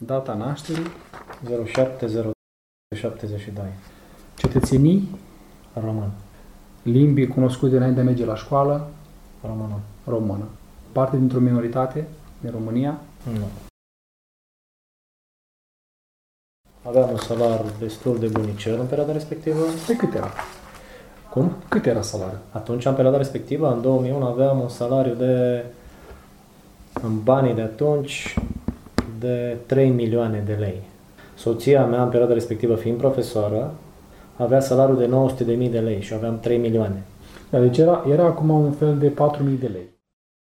Data nașterii, 0702. cetățenii, Român. limbii cunoscute înainte de a merge la școală, Română. română. Parte dintr-o minoritate din România, Nu. Aveam un salariu destul de bunicel în perioada respectivă. de cât era? Cum? Cât era salariul? Atunci, în perioada respectivă, în 2001, aveam un salariu în banii de atunci, de 3 milioane de lei. Soția mea, în perioada respectivă, fiind profesoară, avea salariul de 900.000 de lei și aveam 3 milioane. Da, deci era acum un fel de 4.000 de lei.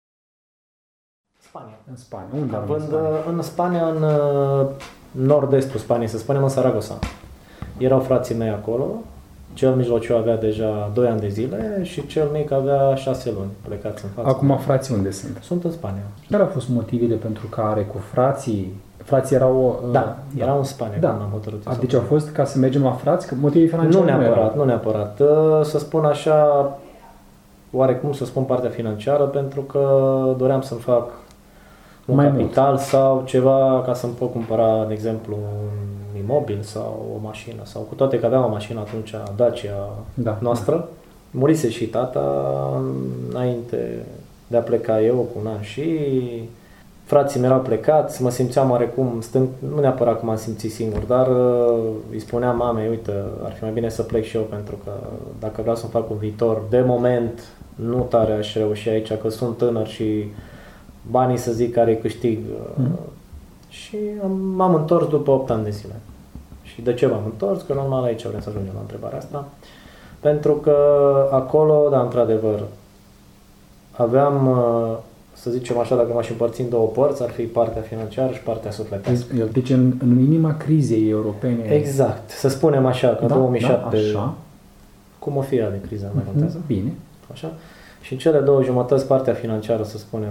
Spania. În Spania. Unde am Având în Spania, în nord-estul Spaniei, să spunem, în Saragossa. Erau frații mei acolo, cel mijlociu avea deja 2 ani de zile și cel mic avea 6 luni plecați în față. Acum frații unde sunt? Sunt în Spania. Care au fost motivele pentru care cu frații erau... Erau în Spania Da. când am hotărât să Deci au fost ca să mergem la frați? Că motivii financiare Nu neapărat. Să spun așa, oarecum să spun partea financiară, pentru că doream să-mi fac un Mai capital sau ceva ca să-mi pot cumpăra, de exemplu, un imobil sau o mașină. Sau cu toate că aveam o mașină atunci, Dacia noastră. Murise și tata înainte de a pleca eu cu un an și frații mei erau plecați, mă simțeam oarecum stând, nu neapărat cum am simțit singur, dar îi spuneam mamei, uite, ar fi mai bine să plec și eu pentru că dacă vreau să-mi fac un viitor, de moment nu tare aș reuși aici, că sunt tânăr și banii să zic care îi câștig. Și m-am întors după 8 ani de zile. Și de ce m-am întors? Că normal aici vrem să ajungem la întrebarea asta. Pentru că acolo, da, într-adevăr, aveam, să zicem așa, dacă m-aș împărți în două părți, ar fi partea financiară și partea sufletească. Deci în inima crizei europene... Exact. Să spunem așa, că 2007, așa. cum o fi ea de criză, mai contează? Bine. Așa? Și în cele două jumătăți, partea financiară, să spunem,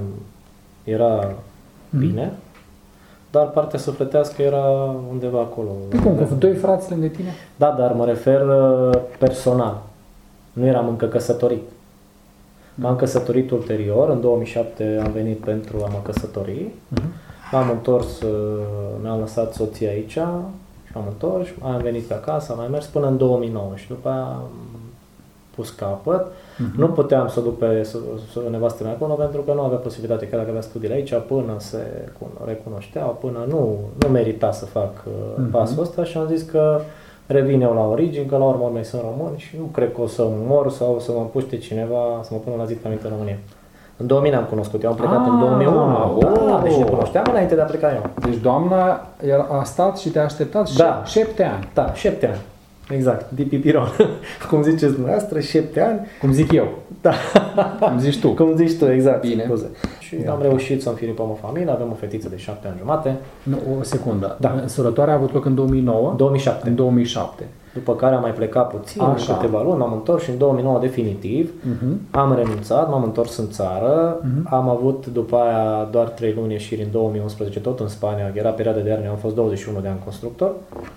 era bine, dar partea sufletească era undeva acolo. Cum? Cu 2 frați lângă tine? Da, dar mă refer personal. Nu eram încă căsătorit. M-am căsătorit ulterior, în 2007 am venit pentru a mă căsători. M-am întors, mi-am lăsat soția aici și am întors, am venit pe acasă, am mai mers până în 2009 și după aia am pus capăt. Nu puteam să o duc pe nevastă mea acolo pentru că nu avea posibilitate, chiar dacă avea studiile aici, până se recunoșteau, până nu merita să fac pasul ăsta și am zis că revin eu la origini, că la urmă urmei sunt român și nu cred că o să mor sau să mă împuște cineva să mă pună la zi în România. În 2000 am cunoscut, eu am plecat în 2001. Deci ne cunoșteam înainte de a pleca eu. Deci doamna a stat și te-a așteptat 7 ani. Da, 7 ani. Exact, de pipiron. Cum ziceți dumneavoastră, 7 ani. Cum zic eu. Da. Cum zici tu. Cum zici tu, exact. Bine. Scuze. Și am reușit să înfiripăm o familie, avem o fetiță de 7 ani jumate. Nu, o secundă. Da. Sărătoarea a avut loc în 2009? 2007. În 2007. După care am mai plecat puțin, câteva luni, m-am întors și în 2009 definitiv. Am renunțat, m-am întors în țară. Am avut după aia doar 3 luni ieșiri în 2011, tot în Spania. Era perioada de iarnă, am fost 21 de ani constructor.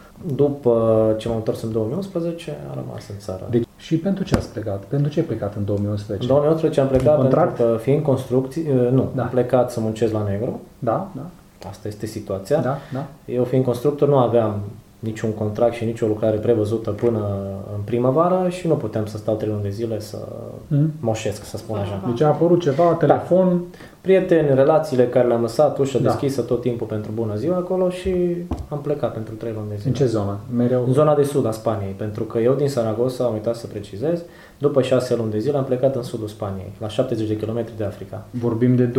După ce m-am întors în 2011, am rămas în țară. Deci, și pentru ce ați plecat? Pentru ce ai plecat în 2011? În 2011 am plecat pentru că, fiind construcții, am plecat să muncesc la negru. Da. Asta este situația. Da. Eu, fiind constructor, nu aveam niciun contract și nicio lucrare prevăzută până în primăvară și nu puteam să stau 3 luni de zile să moșesc, să spun așa. Deci a apărut ceva, telefon... Prieteni, relațiile care le-am lăsat, ușă deschisă tot timpul pentru bună ziua acolo și am plecat pentru 3 luni de zile. În ce zonă? Mereu... În zona de sud a Spaniei, pentru că eu din Saragossa, am uitat să precizez, după 6 luni de zile am plecat în sudul Spaniei, la 70 de kilometri de Africa. Vorbim de 2001-2009.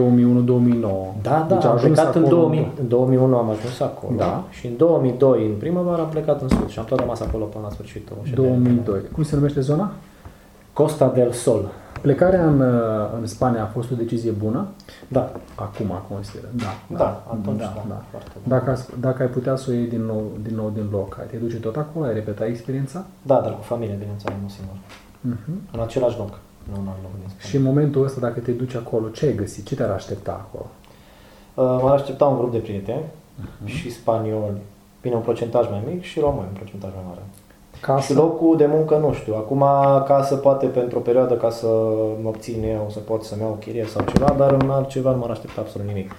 Da, deci am plecat în 2001 am ajuns acolo și în 2002, în primăvară, am plecat în sud și am tot rămas acolo până la sfârșitul 2002. Cum se numește zona? Costa del Sol. Plecarea în Spania a fost o decizie bună? Da. Acum consider. Atunci. Dacă ai putea să o iei din nou din loc, te duce tot acolo? Ai repetat experiența? Da, dar cu familie, bineînțeles, nu singur. În același loc. Nu în alt loc din Spania. Și în momentul ăsta, dacă te duci acolo, ce ai găsit? Ce te-ar aștepta acolo? M-ar aștepta un grup de prieteni și spanioli, bine, un procentaj mai mic și români, un procentaj mai mare. Casă? Și locul de muncă nu știu. Acum casă poate pentru o perioadă ca să mă obțin eu, să pot să-mi iau o chirie sau ceva, dar în altceva nu m-ar aștepta absolut nimic.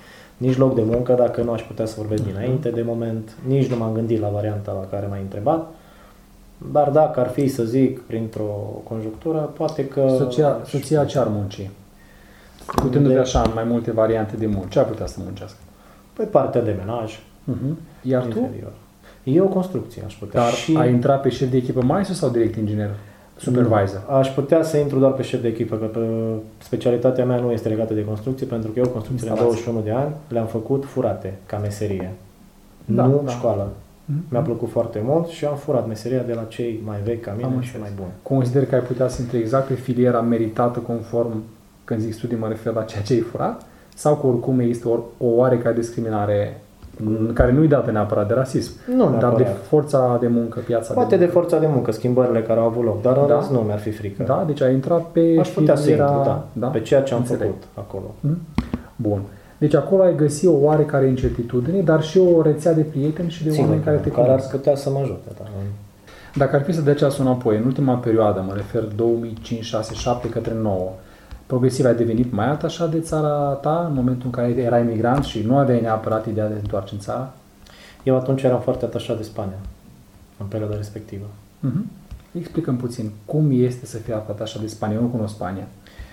nici loc de muncă dacă nu aș putea să vorbesc dinainte. De moment nici nu m-am gândit la varianta la care m-ai întrebat. Dar dacă ar fi să zic printr-o conjunctură, poate că... Soția ce ar munci? Putându-te așa în mai multe variante de muncă, ce ar putea să muncească? Păi partea de menaj. Iar inferior. Tu? Eu construcție aș putea. Dar ai intrat pe șef de echipă maestru sau direct inginer? Supervisor? Aș putea să intru doar pe șef de echipă, că specialitatea mea nu este legată de construcție, pentru că eu construcțiile în 21 de ani le-am făcut furate, ca meserie. Nu școală. Mi-a plăcut foarte mult și am furat meseria de la cei mai vechi ca mine și mai buni. Consider că ai putea să intri exact pe filiera meritată conform, când zic studii mă refer la ceea ce ai furat, sau că oricum există o oarecare discriminare care nu-i dată neapărat de rasism, dar de forța de muncă, piața poate de forța de muncă, schimbările care au avut loc, dar în rest nu mi-ar fi frică. Da, deci ai intrat pe aș putea să intru, pe ceea ce am făcut acolo. Bun. Deci acolo ai găsit o oarecare incertitudine, dar și o rețea de prieteni și de oameni care te cunosc. Care ar putea să mă ajute. Da. Dacă ar fi să dea ceasul înapoi, în ultima perioadă, mă refer 2005, 6, 7 către 9, progresiv ai devenit mai atașat de țara ta în momentul în care erai migrant și nu aveai neapărat ideea de a te întoarce în țară? Eu atunci eram foarte atașat de Spania, în perioada respectivă. Explicăm puțin, cum este să fii atașat de Spania? Eu nu cunosc Spania.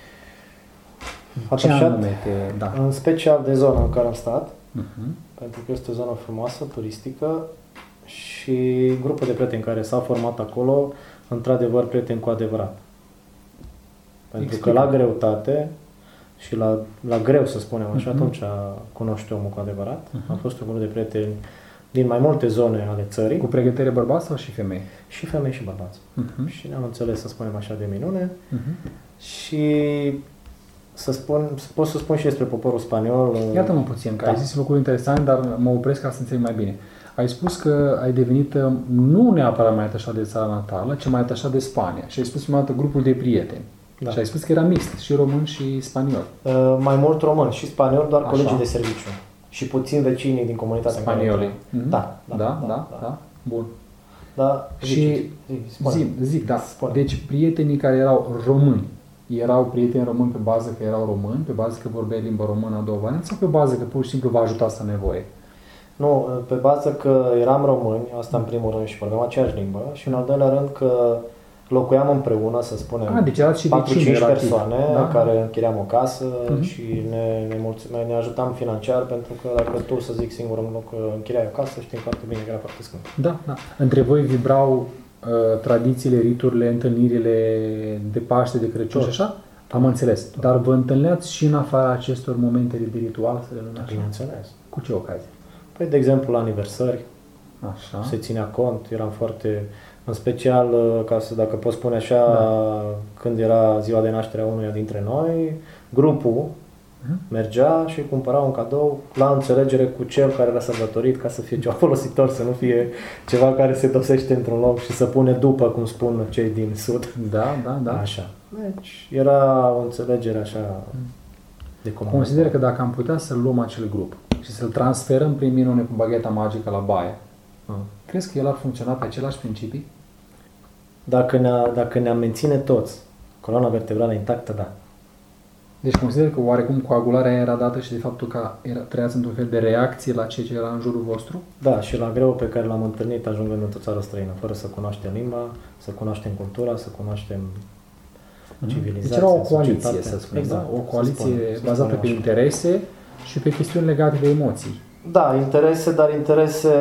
Atașat, în special de zona în care am stat, pentru că este o zonă frumoasă, turistică și grupul de prieteni care s-au format acolo, într-adevăr prieteni cu adevărat. Pentru că la greutate și la greu, să spunem așa, atunci cunoște omul cu adevărat. Am fost un grup de prieteni din mai multe zone ale țării. Cu pregătire bărbați sau și femei? Și femei și bărbați. Și ne-am înțeles, să spunem așa, de minune. Și pot să spun și despre poporul spaniol. Iată-mă puțin, că ai zis lucruri interesante, dar mă opresc ca să înțeleg mai bine. Ai spus că ai devenit nu neapărat mai atașat de țara natală, ci mai atașat de Spania. Și ai spus prima dată grupul de prieteni. Da. Și ai spus că era mixt, și român și spaniol. Mai mult român și spaniol, doar colegii de serviciu. Și puțin vecinii din comunitatea spaniolii. Da. Bun. Da. Și zic, da. Deci prietenii care erau români, erau prieteni români pe bază că erau români, pe bază că vorbeai limba română a doua variantă, sau pe bază că pur și simplu v-a ajutat să nevoie? Nu, pe bază că eram români, asta în primul rând, și vorbeam aceeași limbă, și în al doilea rând că locuiam împreună, să spunem, deci 4-5 persoane care închiriam o casă și ne ajutam financiar, pentru că dacă tu, să zic, singur în loc închiriai o casă, știm foarte bine că era foarte scump. Da. Între voi vibrau tradițiile, riturile, întâlnirile de Paște, de Crăciun și așa? Am înțeles. Dar vă întâlneați și în afara acestor momente de ritual, să le numim așa? Bineînțeles. Cu ce ocazie? Păi, de exemplu, la aniversări. Așa. Se ținea cont, eram foarte... În special, dacă pot spune așa, când era ziua de naștere a unuia dintre noi, grupul mergea și cumpăra un cadou la înțelegere cu cel care era sărbătorit, ca să fie ceva folositor, să nu fie ceva care se dosește într-un loc și să pune după, cum spun cei din sud. Da. Așa. Deci era o înțelegere așa de comun. Consider că dacă am putea să luăm acel grup și să-l transferăm prin minune cu bagheta magică la baie, crezi că el ar funcționa pe același principii? Dacă ne-am menține toți coloana vertebrală intactă, da. Deci consider că oarecum coagularea era dată și de faptul că trăiați într-un fel de reacție la ce era în jurul vostru? Da, și la greu pe care l-am întâlnit ajungând într-o țară străină, fără să cunoaștem limba, să cunoaștem cultura, să cunoaștem civilizația, deci era o coaliție, să spunem, exact, o coaliție bazată pe interese și pe chestiuni legate de emoții. Da, interese, dar interese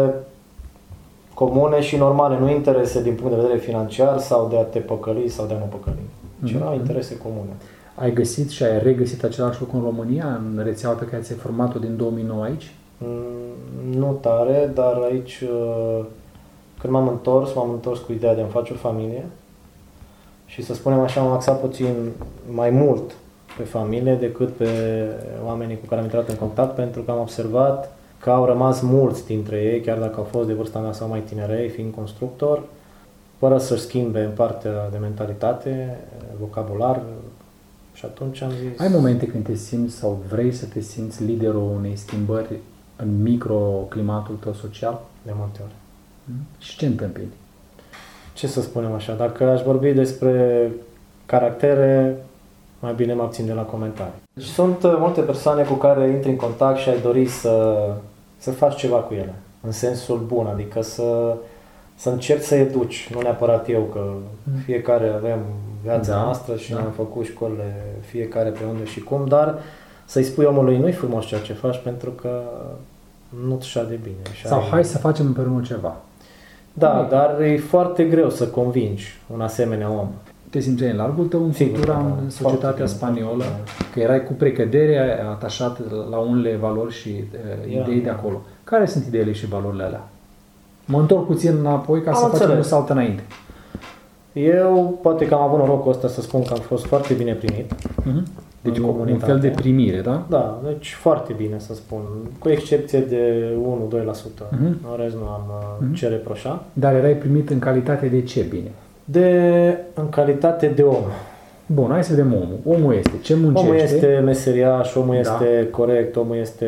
comune și normale, nu interese din punct de vedere financiar sau de a te păcăli sau de a nu păcăli. Ci erau interese comune. Ai găsit și ai regăsit același lucru în România, în rețeaua pe care ți-ai format-o din 2009 aici? Nu tare, dar aici, când m-am întors cu ideea de a-mi face o familie și, să spunem așa, am axat puțin mai mult pe familie decât pe oamenii cu care am intrat în contact, pentru că am observat că au rămas mulți dintre ei, chiar dacă au fost de vârsta mea sau mai tinerei, fiind constructor, fără să-și schimbe în partea de mentalitate, vocabular, și atunci am zis... Ai momente când te simți sau vrei să te simți liderul unei schimbări în microclimatul tău social? De multe ori. Și ce întâmpini? Ce să spunem așa, dacă aș vorbi despre caractere, mai bine mă abțin de la comentarii. Deci sunt multe persoane cu care intri în contact și ai dori să faci ceva cu ele, în sensul bun, adică să încerci să educi, nu neapărat eu, că fiecare avem viața noastră și ne-am făcut școlile fiecare pe unde și cum, dar să-i spui omului, nu-i frumos ceea ce faci pentru că nu-ți șade bine. Sau hai să facem împreună ceva. Da, dar e foarte greu să convingi un asemenea om. Te simțeai în largul tău în cultura, în societatea spaniolă, că erai cu precădere atașat la unele valori și idei de acolo. Care sunt ideile și valorile alea? Mă întorc puțin înapoi ca să facem un salt înainte. Eu poate că am avut norocul ăsta să spun că am fost foarte bine primit. Deci un fel de primire, da? Da, deci foarte bine să spun, cu excepție de 1-2%. În rest nu am ce reproșa. Dar erai primit în calitate de ce bine? În calitate de om. Bun, hai să vedem omul. Omul este ce muncește? Omul este meseriaș, omul este corect, omul este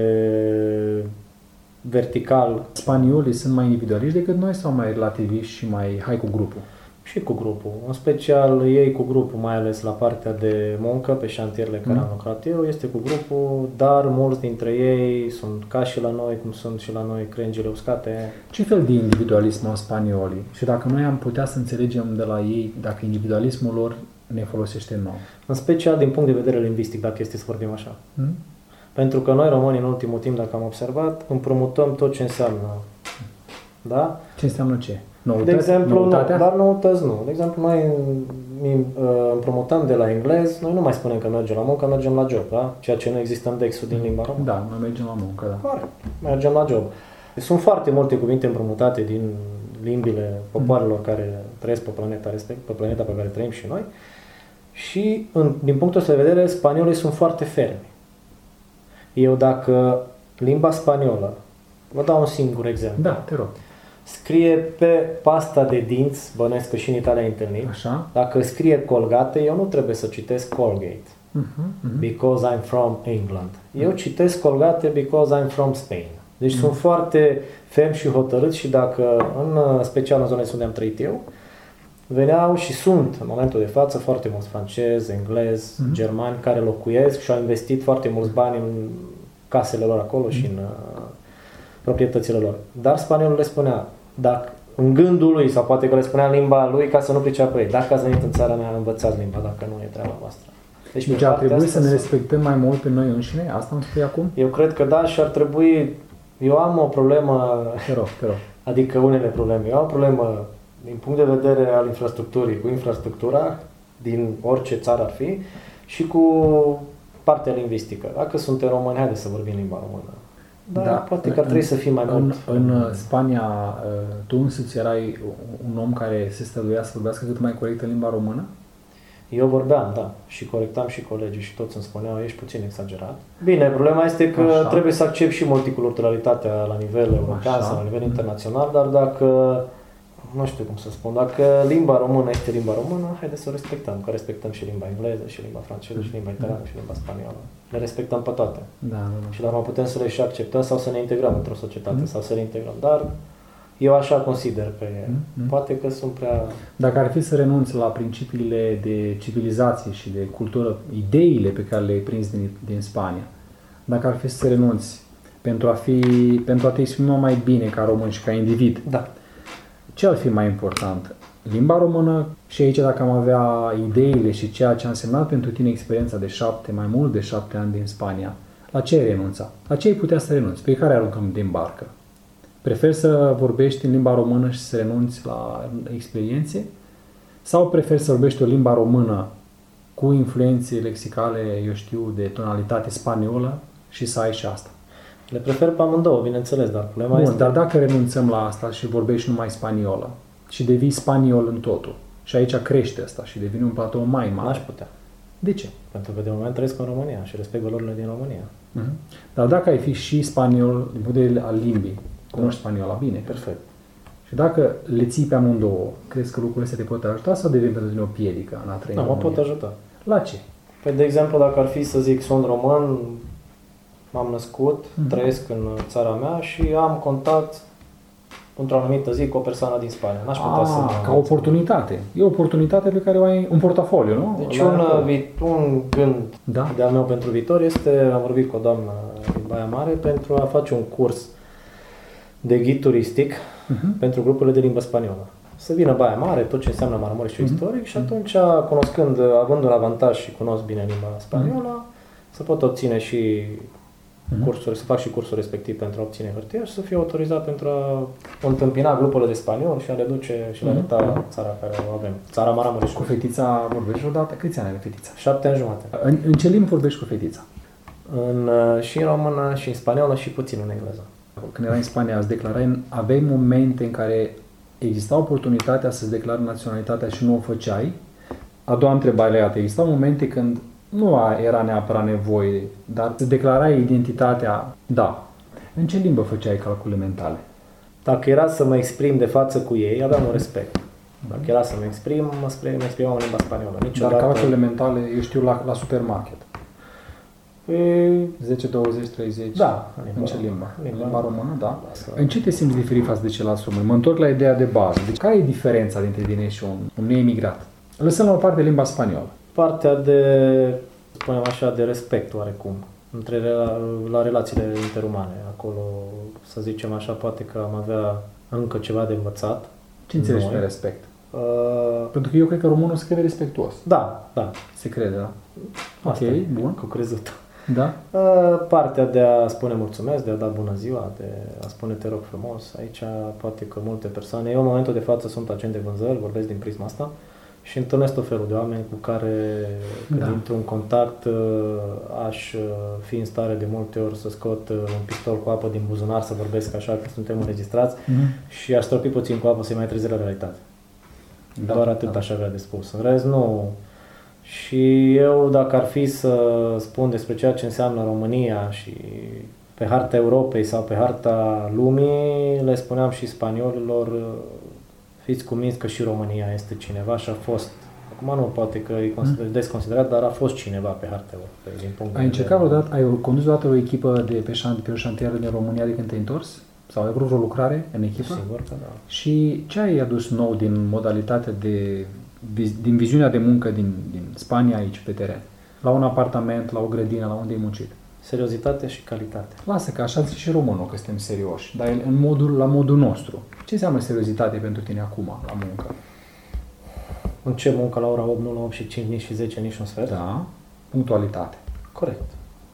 vertical. Spaniolii sunt mai individualiști decât noi sau mai relativiști și mai hai cu grupul? Și cu grupul. În special ei cu grupul, mai ales la partea de muncă, pe șantierele care am lucrat eu, este cu grupul, dar mulți dintre ei sunt ca și la noi, cum sunt și la noi crengile uscate. Ce fel de individualism au spaniolii? Și dacă noi am putea să înțelegem de la ei dacă individualismul lor ne folosește nouă? În special din punct de vedere lingvistic, dacă este să vorbim așa. Pentru că noi românii în ultimul timp, dacă am observat, împrumutăm tot ce înseamnă. Da? Ce înseamnă ce? Noutăți? De exemplu, dar noutăți nu. De exemplu, noi împrumutăm de la englez, noi nu mai spunem că mergem la muncă, mergem la job, da? Ceea ce nu există în Dexul din limba română. Da, noi mergem la muncă, da. Corect. Mergem la job. Sunt foarte multe cuvinte împrumutate din limbile popoarelor care trăiesc pe planeta pe care trăim și noi. Și, din punctul ăsta de vedere, spaniolii sunt foarte fermi. Eu dacă limba spaniolă, vă dau un singur exemplu. Da, te rog. Scrie pe pasta de dinți, bănuiesc că și în Italia ai întâlnit. Așa. Dacă scrie Colgate, eu nu trebuie să citesc Colgate. Because I'm from England. Eu citesc Colgate because I'm from Spain. Deci sunt foarte ferm și hotărât și dacă, în special în zonele unde am trăit eu, veneau și sunt în momentul de față foarte mulți francezi, englezi, germani care locuiesc și au investit foarte mulți bani în casele lor acolo și în proprietățile lor. Dar spaniolul le spunea, dacă în gândul lui, sau poate că le spunea în limba lui ca să nu priceapă ei, dacă ați venit în țara mea, învățați limba, dacă nu e treaba voastră. Deci ar trebui să ne respectăm mai mult pe noi înșine? Asta îmi spui acum? Eu cred că da și ar trebui... Eu am o problemă... Te rog. Adică unele probleme. Eu am o problemă din punct de vedere al infrastructurii, cu infrastructura din orice țară ar fi și cu partea lingvistică. Dacă suntem români, haideți să vorbim limba română. Da, poate că ar trebui să fii mai mult. În Spania, tu însuți erai un om care se străduia să vorbească cât mai corect în limba română? Eu vorbeam, da, și corectam și colegii și toți îmi spuneau, ești puțin exagerat. Bine, problema este că trebuie să accept și multiculturalitatea la nivel european sau la nivel internațional, dar dacă, nu știu cum să spun, dacă limba română este limba română, haideți să o respectăm, că respectăm și limba engleză, și limba franceză, și limba italiană, și limba spaniolă. Le respectăm pe toate. Da. Și la urmă putem să le și acceptăm sau să ne integrăm într-o societate sau să le integrăm, dar eu așa consider că e. Poate că sunt prea... Dacă ar fi să renunți la principiile de civilizație și de cultură, ideile pe care le-ai prins din Spania, dacă ar fi să renunți pentru a te exprima mai bine ca român și ca individ, da. Ce ar fi mai important? Limba română și aici dacă am avea ideile și ceea ce a însemnat pentru tine experiența de mai mult de 7 ani din Spania, la ce ai renunța? La ce ai putea să renunți? Pe care aruncăm din barcă? Preferi să vorbești în limba română și să renunți la experiențe? Sau preferi să vorbești o limba română cu influențe lexicale, eu știu, de tonalitate spaniolă și să ai și asta? Le prefer pe amândouă, bineînțeles, dar problema este... Dar dacă renunțăm la asta și vorbești numai spaniolă și devii spaniol în totul și aici crește asta și devine un platou mai mare... N-aș putea. De ce? Pentru că de moment trăiesc în România și respect valorile din România. Dar dacă ai fi și spaniol din punct de vedere al limbii, cunoști spaniola bine. Perfect. Și dacă le ții pe amândouă, crezi că lucrurile astea te pot ajuta sau devine pentru tine o piedică în a trăi în România? Mă pot ajuta. La ce? Păi, de exemplu, dacă ar fi să zic, sunt român, m-am născut, trăiesc în țara mea și am contact într-o anumită zi cu o persoană din Spania. N-aș putea să ca oportunitate. E o oportunitate pe care o ai în portofoliu, nu? Deci un gând de-al meu pentru viitor este, am vorbit cu o doamnă din Baia Mare pentru a face un curs de ghid turistic pentru grupurile de limbă spaniolă. Să vină Baia Mare, tot ce înseamnă Maramureșul istoric și atunci, cunoscând, având un avantaj și cunosc bine limba spaniolă, să pot obține și cursuri, să fac și cursul respectiv pentru a obține hârtie și să fiu autorizat pentru a întâmpina grupurile de spaniol și a le duce și le arăta țara care o avem. Țara Maramureș. Cu fetița vorbești odată? Câți ani are fetița? 7 ani jumate. În ce limbă vorbești cu fetița? Și în română, și în spaniolă, și puțin în engleză. Când erai în Spania, îți declarai, aveai momente în care exista oportunitatea să-ți declari naționalitatea și nu o făceai? A doua întrebare, iată, existau momente când nu era neapărat nevoie, dar îți declarai identitatea, da. În ce limbă făceai calculele mentale? Dacă era să mă exprim de față cu ei, aveam un respect. Dacă era să mă exprim, mă exprimam în limba spaniolă. Dar calculele mentale, eu știu, la supermarket. 10, 20, 30? Da. În ce limbă? În limba română, da. În ce te simți diferit față de ceilalți români? Mă întorc la ideea de bază. Deci, care e diferența dintre tine și un neemigrat? Lăsăm la o parte limba spaniolă. Partea de, spunem așa, de respect oarecum, la relațiile interumane. Acolo, să zicem așa, poate că am avea încă ceva de învățat. Ce înțelegi pe respect? Pentru că eu cred că românul se crede respectuos. Da. Se crede, da? Asta ok, bun. Cu crezut. Da? Partea de a spune mulțumesc, de a da bună ziua, de a spune te rog frumos, aici poate că multe persoane, eu în momentul de față sunt agent de vânzări, vorbesc din prisma asta și întâlnesc tot felul de oameni cu care când intru în contact aș fi în stare de multe ori să scot un pistol cu apă din buzunar, să vorbesc așa că suntem înregistrați și aș stropi puțin cu apă să-i mai trezi la realitate. Doar atât aș avea de spus. În rest, nu. Și eu, dacă ar fi să spun despre ceea ce înseamnă România și pe harta Europei sau pe harta lumii, le spuneam și spaniolilor, fiți convinși că și România este cineva și a fost, acum nu poate că e desconsiderat, dar a fost cineva pe harta Europei. Din punct ai încercat vreodată, ai condus vreodată o echipă de pe o șantier din România de când te-ai întors? Sau ai vrut vreo lucrare în echipă? Sigur că da. Și ce ai adus nou din modalitatea din viziunea de muncă din Spania aici pe teren? La un apartament, la o grădină, la unde ai muncit? Seriozitate și calitate. Lasă că așa zice și românul, că suntem serioși, dar la modul nostru. Ce înseamnă seriozitate pentru tine acum, la muncă? Încep muncă la ora 8, nu la 8 și 5, nici și 10, nici un sfert. Da. Punctualitate. Corect.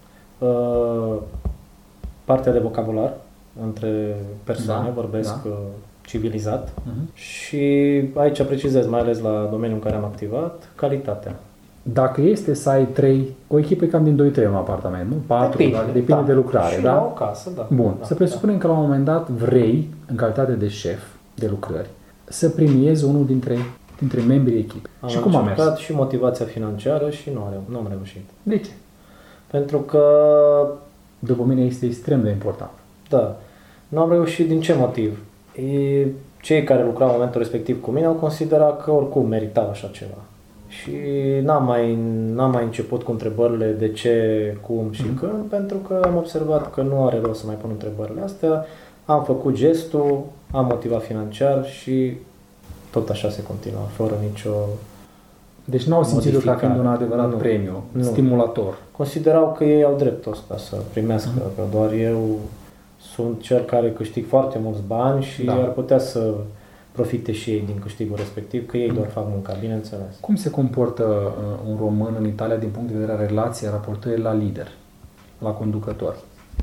Partea de vocabular între persoane, vorbesc civilizat și aici precizez, mai ales la domeniul în care am activat, calitatea. Dacă este să ai o echipă cam din 2-3 în apartament, nu? 4, depinde de lucrare, și da? la o casă, da. Bun, să presupunem că la un moment dat vrei, în calitate de șef de lucrări, să premiezi unul dintre membrii echipei. Și cum a mers? Am încercat și motivația financiară și nu am reușit. De ce? Pentru că, după mine, este extrem de important. Da. Nu am reușit din ce motiv? Cei care lucrau în momentul respectiv cu mine au considerat că oricum meritau așa ceva. Și n-am mai început cu întrebările de ce, cum și când, pentru că am observat că nu are rost să mai pun întrebările astea. Am făcut gestul, am motivat financiar și tot așa se continua, fără nicio Deci n-au simțit ca fiind un adevărat premiu, stimulator. Considerau că ei au dreptul ăsta să primească, că doar eu sunt cel care câștig foarte mulți bani și ar putea să profite și ei din câștigul respectiv, că ei doar fac munca, bineînțeles. Cum se comportă un român în Italia din punct de vedere a relației, a raportării la lider, la conducător?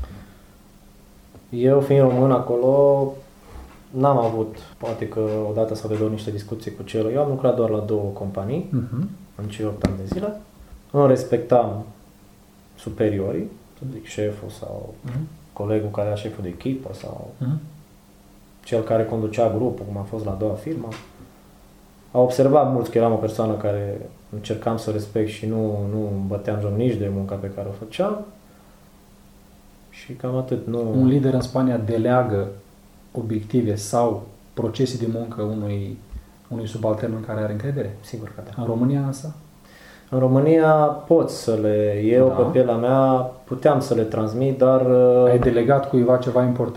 Eu, fiind român acolo, n-am avut, poate că odată sau de două, niște discuții cu celor. Eu am lucrat doar la 2 companii, în cei 8 ani de zile. Îmi respectam superiorii, să zic șeful sau colegul care era șeful de echipă sau cel care conducea grupul, cum a fost la a doua firmă. Au observat mulți că eram o persoană care încercam să respect și nu îmi băteam joc nici de munca pe care o făceam. Și cam atât. Un lider în Spania deleagă obiective sau procese de muncă unui subaltern în care are încredere? Sigur că da. În România însă? În România pot să pe pielea mea, puteam să le transmit, dar... Ai delegat cuiva ceva important? Da.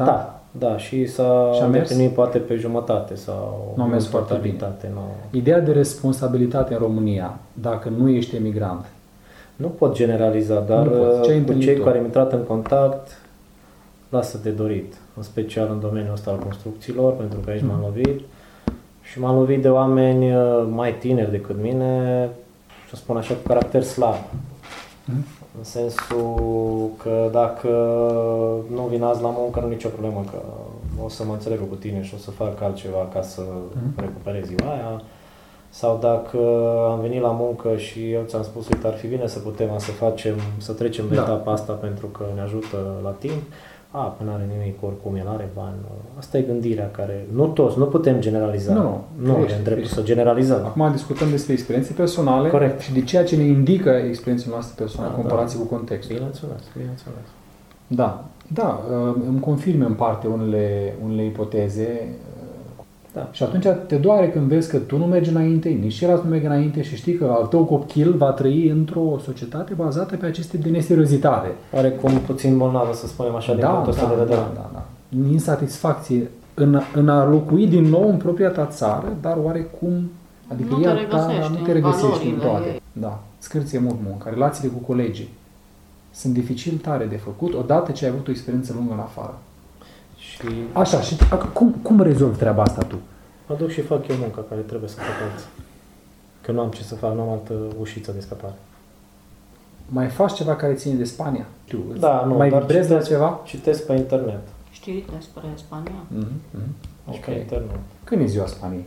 Da, și s-a îndeplinit poate pe jumătate sau nu a mers foarte bine. Ideea de responsabilitate în România, dacă nu ești emigrant. Nu pot generaliza, dar cu cei care am intrat în contact lasă de dorit, în special în domeniul ăsta al construcțiilor, pentru că aici m-am lovit și m-am lovit de oameni mai tineri decât mine, să spun așa, cu caracter slab. În sensul că dacă nu vin azi la muncă, nu nicio problemă, că o să mă înțeleg cu tine și o să fac altceva ca să recuperez ziua aia. Sau dacă am venit la muncă și eu ți-am spus, uite, ar fi bine să trecem de etapa asta pentru că ne ajută la timp. Până are nimic, oricum el are bani. Asta e gândirea care, nu toți, nu putem generaliza. Nu avem dreptul să generalizăm. Acum discutăm despre experiențe personale. Corect. Și de ceea ce ne indică experiențele noastre personale, comparație cu contextul. Bineînțeles. Da, îmi confirme în parte unele ipoteze. Da. Și atunci te doare când vezi că tu nu mergi înainte, nici ceilalți nu merg înainte și știi că al tău copil va trăi într-o societate bazată pe acest tip de neseriozitate. Oarecum puțin bolnavă, să spunem așa, din punctul ăsta de vedere. Da. Insatisfacție în a locui din nou în propria ta țară, dar oarecum, adică nu te regăsești în toate. Da, scârție mult muncă, relațiile cu colegii sunt dificil tare de făcut odată ce ai avut o experiență lungă în afară. Așa, și cum rezolvi treaba asta tu? Mă duc și fac eu munca care trebuie să fac alții. Că nu am ce să fac, nu am altă ușiță de scăpare. Mai faci ceva care ține de Spania? Mai vibrezi la ceva? Citesc pe internet. Știri despre Spania? Okay. Pe internet. Când e ziua Spaniei?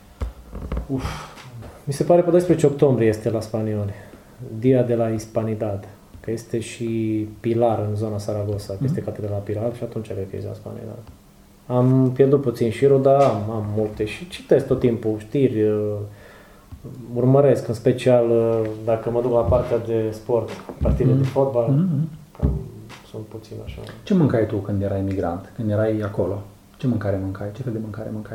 Mi se pare pe 12 octombrie este la spanioli. Dia de la Hispanidad. Că este și Pilar în zona Saragossa, că este catedrala Pilar și atunci cred că e ziua Spaniei. Da. Am pierdut puțin șirul, dar am multe și citesc tot timpul știri, urmăresc, în special dacă mă duc la partea de sport, partide de fotbal, sunt puțin așa. Ce mâncai tu când erai emigrant, când erai acolo? Ce mâncare mâncai? Ce fel de mâncare mâncai?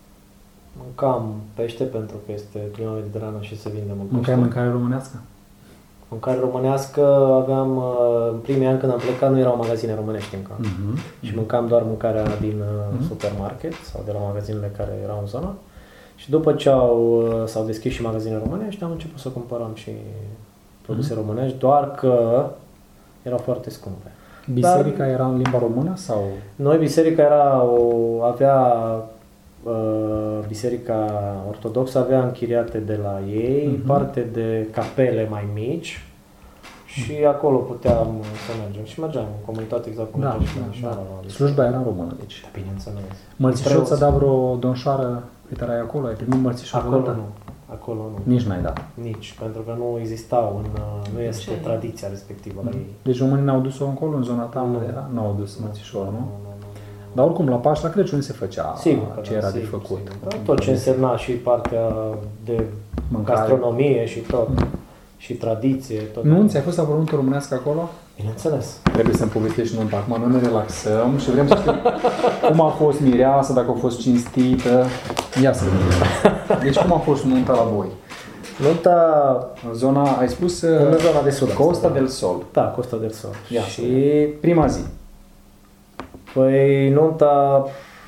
Mâncam pește pentru că este clima mediterană și se vinde mult pește. Mâncai mâncare românească? Mâncare românească aveam, în primii ani când am plecat, nu erau magazine românești încă. Și mâncam doar mâncarea din supermarket sau de la magazinele care erau în zonă. Și după ce s-au deschis și magazine românești, am început să cumpărăm și produse românești, doar că erau foarte scumpe. Biserica era în limba română sau? Noi, biserica avea Biserica Ortodoxă avea închiriate de la ei parte de capele mai mici și acolo puteam să mergem. Și mergeam în comunitate exact cum Slujba era în română, deci. Da, bineînțeles. Mărțișor ți-a dat vreo domșoară cât erai acolo? Ai primit mărțișor? Acolo nu. Nici n-ai dat? Nici, pentru că nu existau, nu este tradiția respectivă la ei. Deci românii n-au dus-o încolo, în zona ta unde era? N-au dus mărțișor, nu? Dar oricum, la Paști, la Crăciun se făcea ce era de făcut. Tot ce însemna și partea de gastronomie și tot. Și tradiție. Tot. Nu? Ți-ai fost la o nuntă românească acolo? Bineînțeles. Trebuie să-mi povestești nunta. Acum noi ne relaxăm și vrem să știm cum a fost mireasa, dacă a fost cinstită. Ia să vedem. Deci cum a fost nunta la voi? Nunta... În zona, ai spus... În zona de sud. Costa del Sol. Da, Costa del Sol. Și prima zi. Păi, nunta...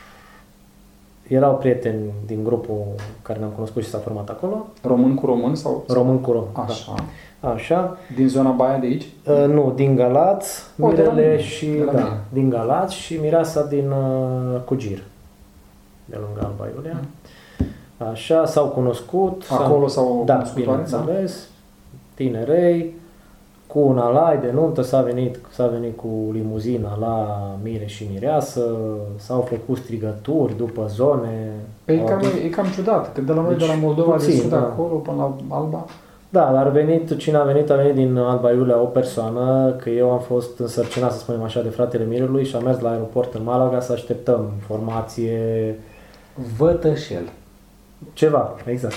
Erau prieteni din grupul care ne-am cunoscut și s-a format acolo. Român cu român sau? Român cu român. Așa. Da. Așa. Din zona Baia de aici? Nu, din Galați, mirele și din Galați și mireasa din Cugir, de lângă Alba Iulia. Așa, s-au cunoscut. Acolo s-au cunoscut, bineînțeles, tinerei, cu un alai de nuntă, s-a venit cu limuzina la mire și mireasă, s-au făcut strigături după zone. E cam ciudat, că de la noi, de la Moldova, de sud, acolo, până la Alba. Da, dar cine a venit din Alba Iulia o persoană, că eu am fost însărcinat, să spunem așa, de fratele mirelui și am mers la aeroport în Malaga să așteptăm informație. Vătășel. Ceva, exact.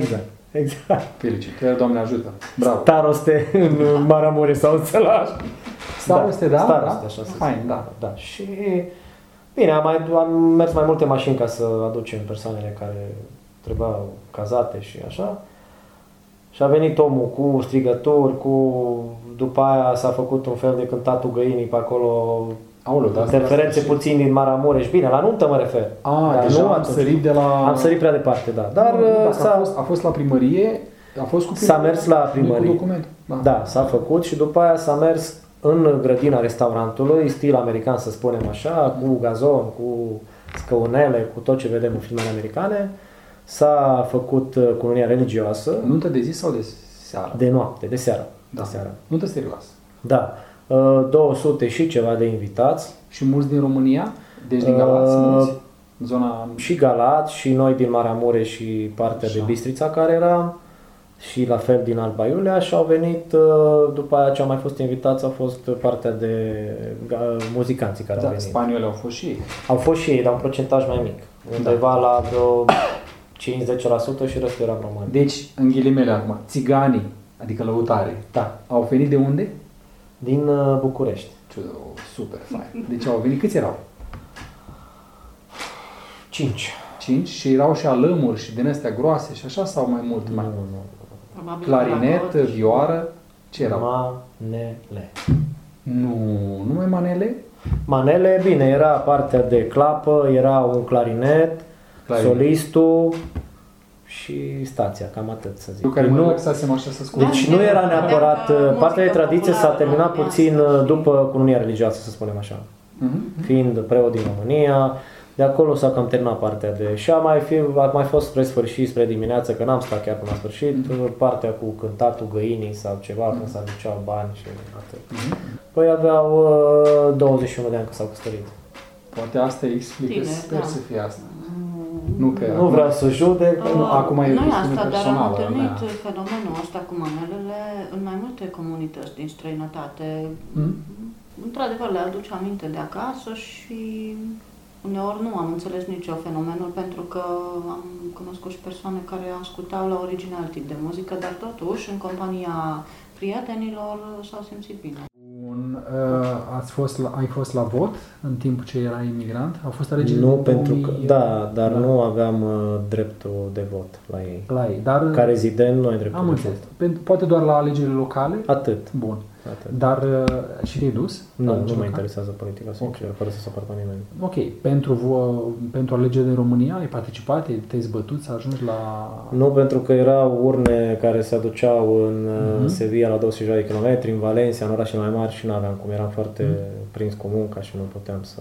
Felicitări, Doamne ajută. Bravo. Staroste în Maramureș sau în Sălaș. Staroste, da? Staroste, așa să fain, da. Și bine, am mers mai multe mașini ca să aducem persoanele care trebuiau cazate și așa. Și a venit omul cu strigături, după aia s-a făcut un fel de cântatul găinii pe acolo. interferențe puțin din Maramureș. Bine, la nuntă mă refer. Deja am sărit de la... Am sărit prea departe, da. Dar a fost la primărie, a fost cu s-a mers la primărie. Document. Da, s-a făcut și după aia s-a mers în grădina restaurantului, stil american să spunem așa, cu gazon, cu scăunele, cu tot ce vedem în filmele americane. S-a făcut cununia religioasă. Nuntă de zi sau de seară? De noapte, de seară. Da. De seară. Nuntă serioasă. Da. 200 și ceva de invitați. Și mulți din România? Deci din Galați, mulți? Zona... Și Galați, și noi din Maramureș și partea de Bistrița care era, și la fel din Alba Iulia, și au venit, după aia ce au mai fost invitați, a fost partea de muzicanții care au venit. Spanioli au fost și ei. Au fost și ei, dar un procentaj mai mic. Undeva la vreo 5-10% și restul eram români. Deci, în ghilimele acum, țiganii, adică lăutarii, au venit de unde? Din București. Super fain. Deci au venit, câți erau? 5 și erau și alămuri și din astea groase și așa sau mai mult? Nu. Clarinet, vioară, ce erau? Manele. Nu, numai manele? Manele, bine, era partea de clapă, era un clarinet, solistul și stația, cam atât să zic. Eu care nu exasem așa să scurt. Deci nu era neapărat, partea de tradiție s-a terminat puțin după cununia religioasă, să spunem așa. Fiind preot din România, de acolo s-a cam terminat partea de... Și a mai fost spre sfârșit, spre dimineață, că n-am stat chiar până la sfârșit, partea cu cântatul găinii sau ceva, când s-a aduceau bani și atât. Păi aveau 21 de ani că s-au căsătorit. Poate asta explică, sper să fie asta. Nu vreau să judec. Acum e nu e asta, dar am întâlnit fenomenul ăsta cu manelele în mai multe comunități din străinătate. Într-adevăr, le aduce aminte de acasă și uneori nu am înțeles nici eu fenomenul, pentru că am cunoscut și persoane care ascultau la origine alt tip de muzică, dar totuși, în compania prietenilor, s-au simțit bine. Ai fost la vot în timp ce erai imigrant? Au fost alegeri? Nu, pentru că, dar nu aveam dreptul de vot la ei. Dar, ca rezident nu ai dreptul de vot. Poate doar la alegerile locale? Atât. Bun. Dar și te-ai dus? Nu mă interesează politica, sincer, fără să supăr pe nimeni. Ok. Pentru alegerile din România ai participat? Te-ai zbătut să ajungi la... Nu, pentru că erau urne care se aduceau în Sevilla la 26 de kilometri, în Valencia, în orașe mai mari și n-aveam cum. Eram foarte prins cu munca și nu puteam să...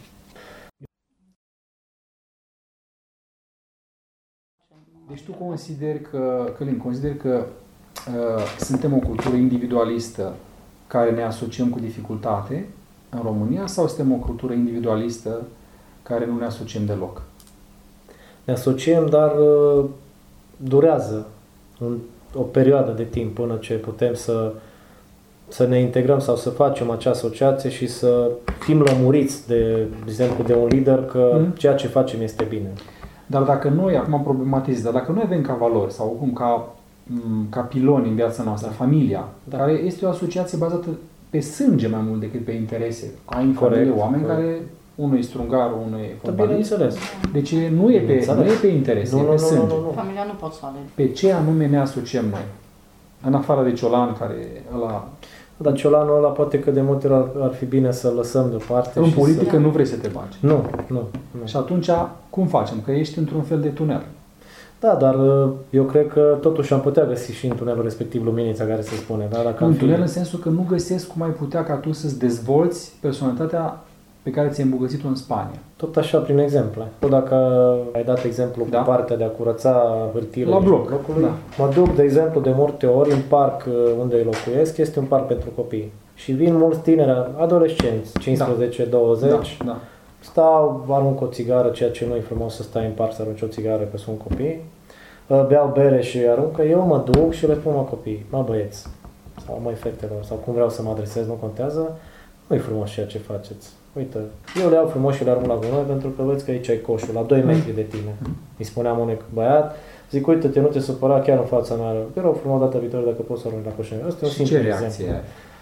Deci tu consideri că suntem o cultură individualistă care ne asociem cu dificultate în România sau suntem o cultură individualistă care nu ne asociem deloc? Ne asociem, dar durează o perioadă de timp până ce putem să ne integrăm sau să facem acea asociație și să fim lămuriți, de exemplu, de un lider că ceea ce facem este bine. Dar dacă noi, acum problematizez, dar dacă noi avem ca valori sau cum ca piloni în viața noastră, familia, care este o asociație bazată pe sânge mai mult decât pe interese. Ai în familie oameni care, unul e strungar, unul e fotbalist. Deci nu e pe interese, e pe sânge. Familia nu pot să alegi. Pe ce anume ne asociem noi? În afară de Ciolan, care ăla... Dar Ciolanul ăla poate că de multe ori ar fi bine să lăsăm deoparte. În politică nu vrei să te bagi. Nu. Și atunci cum facem? Că ești într-un fel de tunel. Da, dar eu cred că totuși am putea găsi și în tunelul respectiv luminița care se spune. Da? Un tunel în sensul că nu găsesc cum ai putea ca tu să-ți dezvolți personalitatea pe care ți-ai îmbogățit-o în Spania. Tot așa, prin exemple. Dacă ai dat exemplu cu partea de a curăța hârtiile la bloc, mă duc, de exemplu, de multe ori în parc unde locuiesc, este un parc pentru copii. Și vin mulți tineri, adolescenți, 15-20, stau, arunc o țigară, ceea ce nu e frumos să stai în parc să arunci o țigară, că sunt copii, beau bere și aruncă, eu mă duc și le spun copii, băieți, sau fetelor, sau cum vreau să mă adresez, nu contează, nu e frumos ceea ce faceți. Uite, eu le iau frumos și le arunc la gunoi pentru că vezi că aici ai coșul, la 2 metri de tine. Îi spuneam unui băiat, zic, uite-te, nu te supăra chiar în fața mea, te rog frumos data viitoare dacă poți să arunci la coșul. Asta e un simplu exemplu.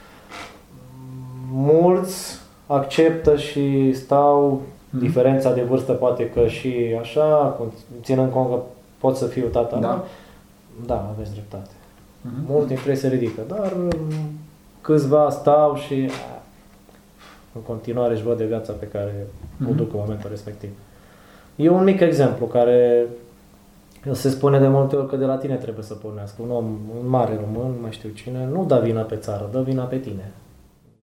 Mulți acceptă și stau, diferența de vârstă poate că și așa, ținând cont că pot să fiu tata. Da, aveți dreptate. Mulți dintre ei se ridică, dar câțiva stau și în continuare își văd de viața pe care o duc în momentul respectiv. E un mic exemplu care se spune de multe ori că de la tine trebuie să pornească. Un om, un mare român, nu mai știu cine, nu dă vina pe țară, dă vina pe tine.